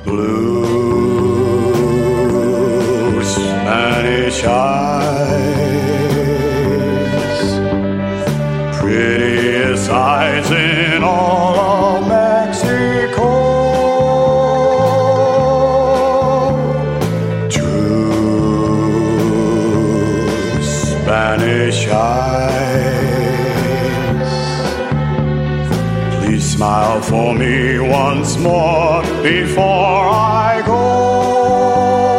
blue Spanish eyes, prettiest eyes in all of Mexico. True Spanish eyes, please smile for me once more before I go.